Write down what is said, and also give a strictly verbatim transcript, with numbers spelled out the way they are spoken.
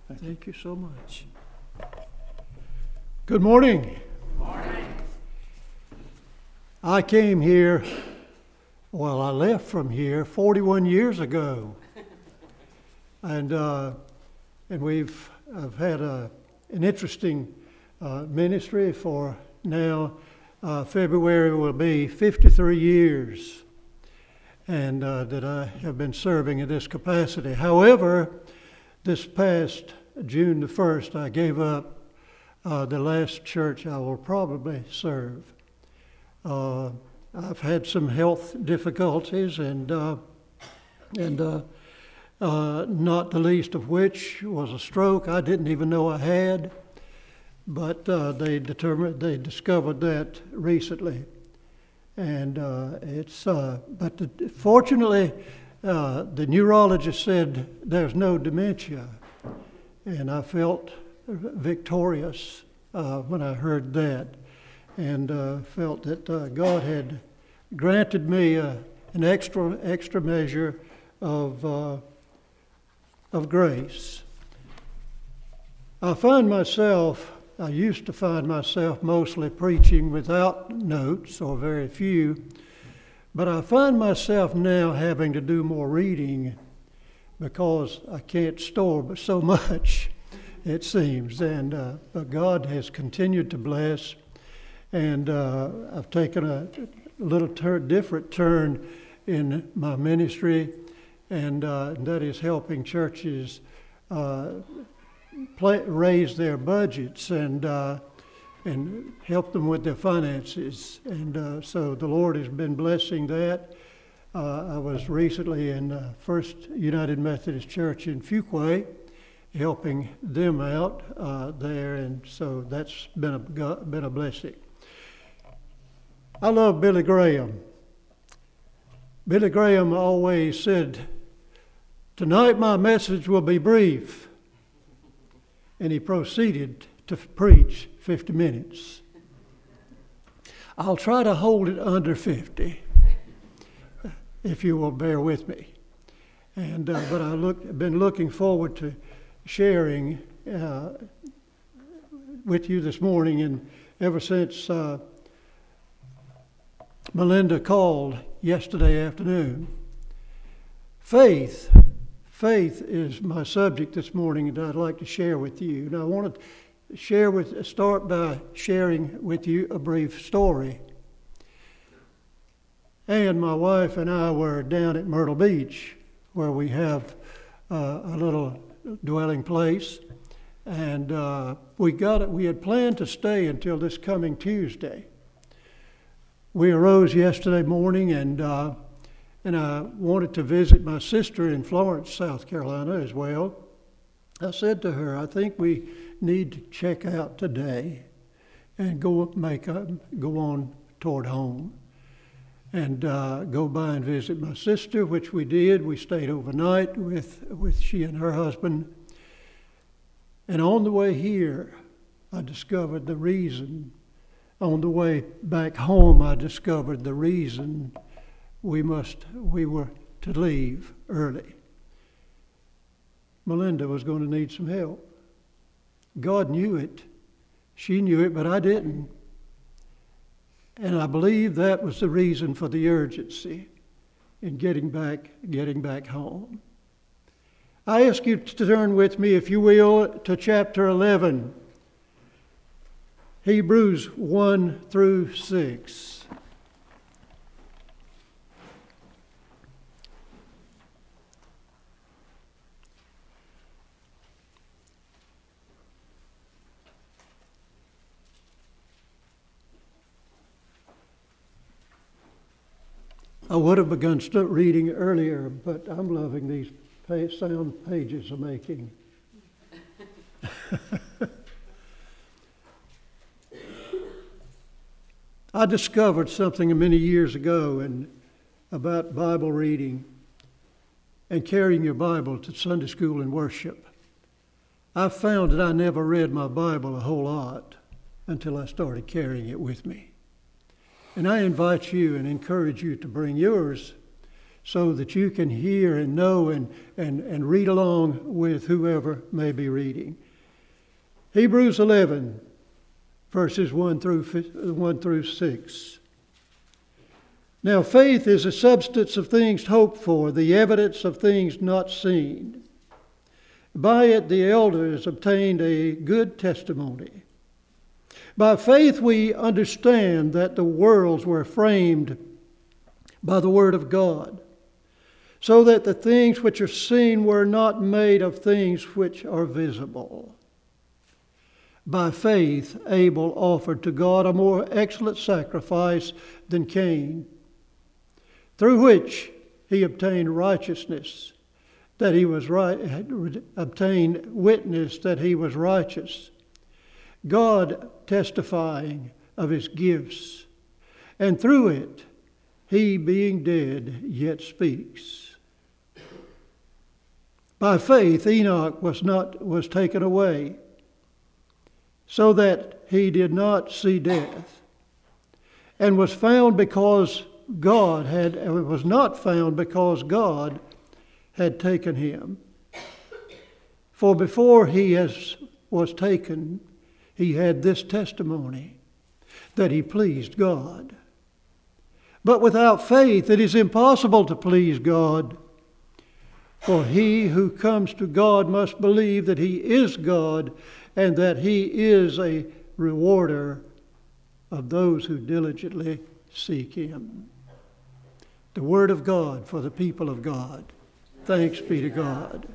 Thank, Thank you. you so much. Good morning. Good morning. I came here, well, I left from here forty-one years ago. and uh, and we've I've had a, an interesting uh, ministry for now. Uh, February will be fifty-three years. And uh, that I have been serving in this capacity. However, this past June the first, I gave up uh, the last church I will probably serve. Uh, I've had some health difficulties, and uh, and uh, uh, not the least of which was a stroke I didn't even know I had, but uh, they determined they discovered that recently. And uh, it's, uh, but the, fortunately, uh, the neurologist said there's no dementia, and I felt victorious uh, when I heard that, and uh, felt that uh, God had granted me uh, an extra extra measure of uh, of grace. I find myself. I used to find myself mostly preaching without notes or very few, but I find myself now having to do more reading because I can't store so much, it seems. And uh, but God has continued to bless, and uh, I've taken a little tur- different turn in my ministry, and uh, that is helping churches uh, Play, raise their budgets and uh, and help them with their finances, and uh, so the Lord has been blessing that. Uh, I was recently in uh, First United Methodist Church in Fuquay, helping them out uh, there, and so that's been a been a blessing. I love Billy Graham. Billy Graham always said, "Tonight my message will be brief." And he proceeded to preach fifty minutes. I'll try to hold it under fifty, if you will bear with me. And uh, but I look, been looking forward to sharing uh, with you this morning, and ever since uh, Melinda called yesterday afternoon. Faith. Faith is my subject this morning that I'd like to share with you. And I want to share with, start by sharing with you a brief story. And my wife and I were down at Myrtle Beach, where we have uh, a little dwelling place. And uh, we got it. We had planned to stay until this coming Tuesday. We arose yesterday morning, and uh, And I wanted to visit my sister in Florence, South Carolina as well. I said to her, I think we need to check out today and go make a, go on toward home and uh, go by and visit my sister, which we did. We stayed overnight with, with she and her husband. And on the way here, I discovered the reason. On the way back home, I discovered the reason we must, we were to leave early. Melinda was going to need some help. God knew it. She knew it, but I didn't. And I believe that was the reason for the urgency in getting back, getting back home. I ask you to turn with me, if you will, to chapter eleven. Hebrews one through six. I would have begun start reading earlier, but I'm loving these page, sound pages are making. I discovered something many years ago in, about Bible reading and carrying your Bible to Sunday school and worship. I found that I never read my Bible a whole lot until I started carrying it with me. And I invite you and encourage you to bring yours so that you can hear and know and, and, and read along with whoever may be reading. Hebrews eleven, verses one through, one through six. Now faith is the substance of things hoped for, the evidence of things not seen. By it the elders obtained a good testimony. By faith we understand that the worlds were framed by the word of God, so that the things which are seen were not made of things which are visible. By faith Abel offered to God a more excellent sacrifice than Cain, through which he obtained righteousness, that he was right, obtained witness that he was righteous, God testifying of his gifts, and through it he, being dead, yet speaks. By faith Enoch was not was taken away, so that he did not see death, and was found because God had was not found because God had taken him. For before he has, was taken, he had this testimony, that he pleased God. But without faith it is impossible to please God. For he who comes to God must believe that he is God, and that he is a rewarder of those who diligently seek him. The word of God for the people of God. Thanks be to God.